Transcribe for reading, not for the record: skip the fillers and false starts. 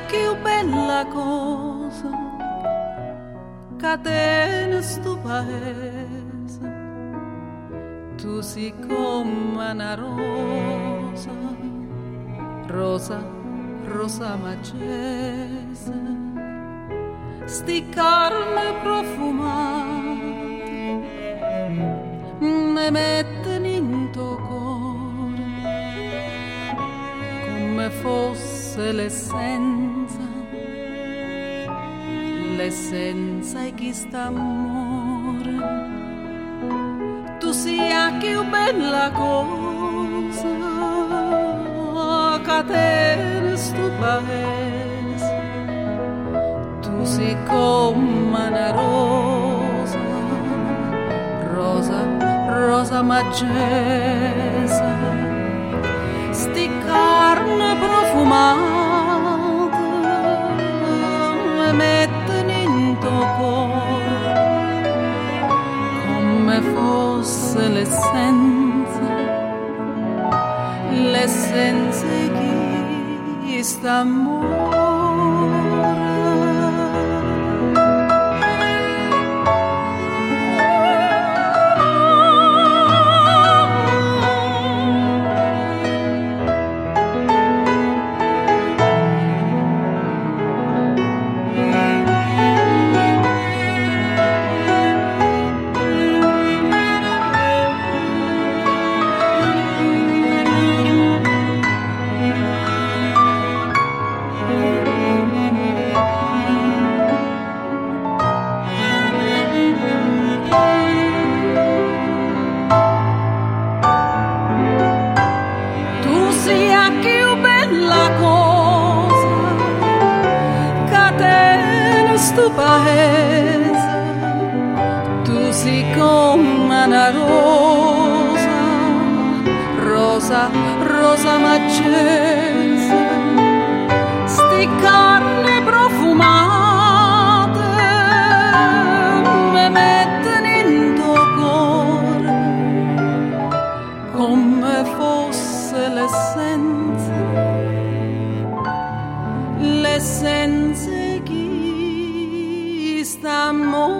più bella cosa che te sto paese, tu sei come una rosa, rosa, rosa macese, sti carne profumate mi mettono in tuo cuore come fosse l'essenza di questo amore. Tu sia più bella cosa che te sto paese, tu sei come una rosa, rosa, rosa magese, sti carne profumate mi mettono in tuo cuore come fosse l'essenza di st'amore. Sto paese, tu sei come una rosa, rosa, rosa macese, sti carne profumate mi mettono in tuo cuore come fosse l'essenza st'amore.